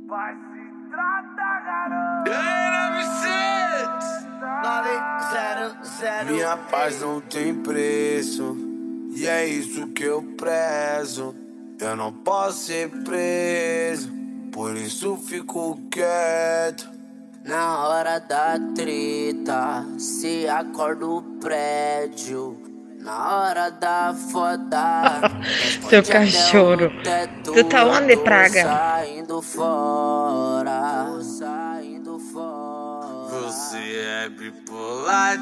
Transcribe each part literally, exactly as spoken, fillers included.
Vai se trata, garoto. Minha paz não tem preço, e é isso que eu prezo. Eu não posso ser preso, por isso fico quieto. Na hora da treta, se acorda o prédio. Na hora da foda, seu cachorro. Tu tá onde, praga? Saindo fora, saindo fora. Você é bipolar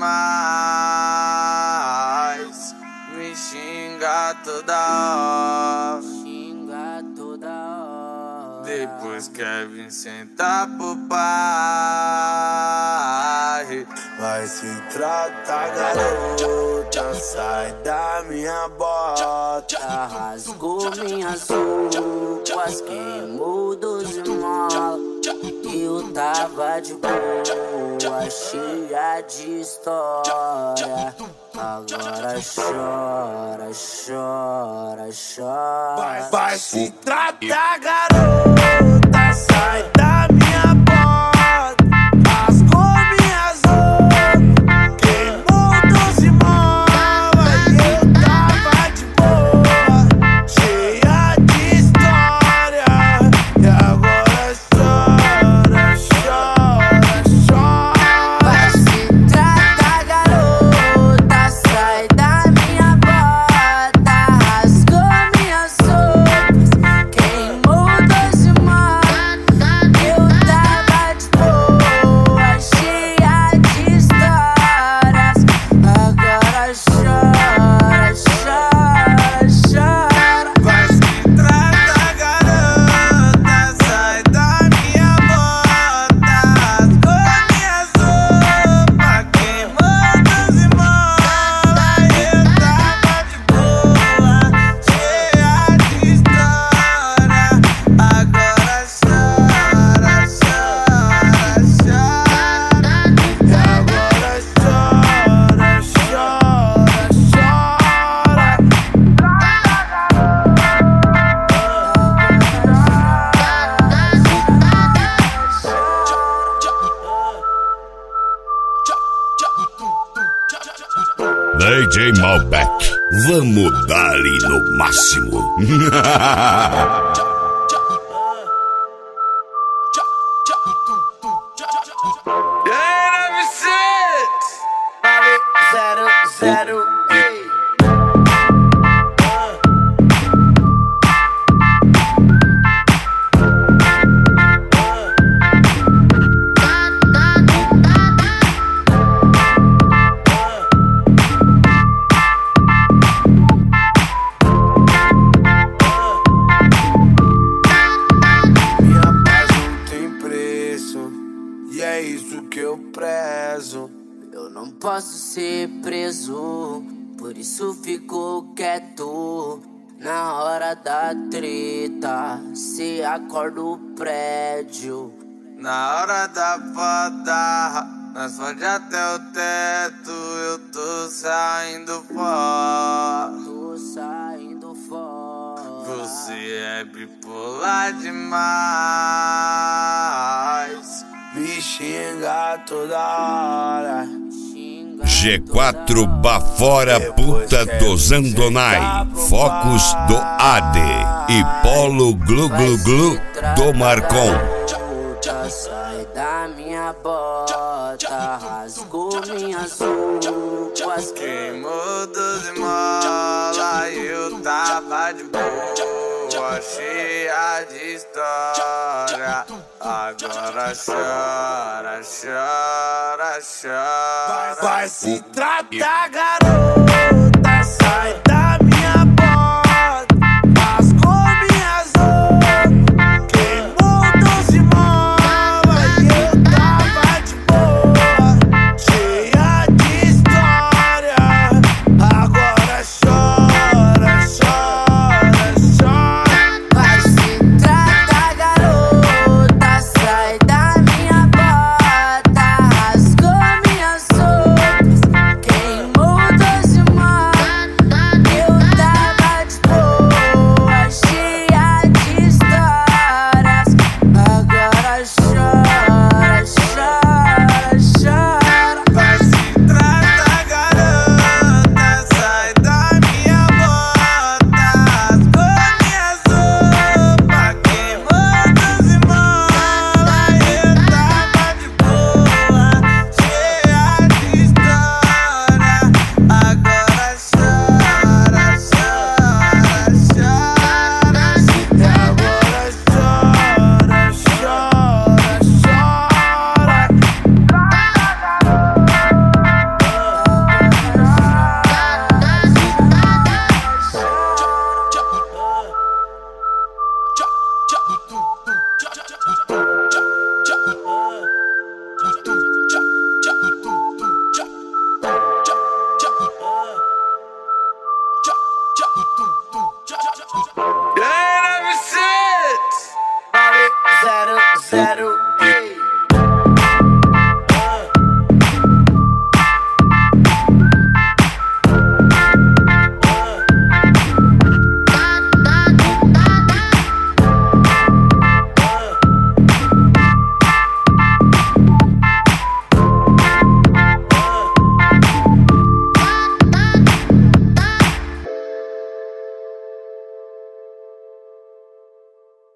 demais, me xinga toda hora, xinga toda hora. Depois quer vir sentar pro pai. Vai se tratar, garota, sai da minha bota. Rasgou minhas roupas, queimou doze molas. Eu tava de boa, cheia de história. Agora chora, chora, chora. Vai, vai se tratar, garota, sai da minha bota. Rasgou minhas roupas, queimou doze molas. Eu tava de boa, cheia de história. E agora chora, chora, chora. Vai se tratar, garota, sai da minha bota. Rasgou minhas roupas, queimou doze molas. Eu tava de boa, cheia de histórias. Agora chora, chora, chora. Vai se tratar, garota, sai da minha bota. Rasgou minhas roupas, queimou doze molas. Eu tava de boa, cheia de história. Agora chora, chora, chora. E agora chora, D J Malbec, vamos dar-lhe no máximo. zero, zero, ei. Minha paz não tem preço, e é isso que eu prezo. Eu não posso ser preso, por isso fico quieto. Na hora da treta, se acorda o prédio. Na hora da foda, nós fode até o teto. Eu tô saindo fora, Tô saindo fora. você é bipolar demais, me xinga toda hora. Xinga G quatro toda Bafora Puta dos Andonai, Focus do A D e Polo Glu Glu Glu do Marcon. garota, sai da minha bota. Rasgou minhas roupas, Queimou doze molas, eu tava de boa, cheia de história. Agora chora, chora, chora. Vai, vai se tratar, garota, sai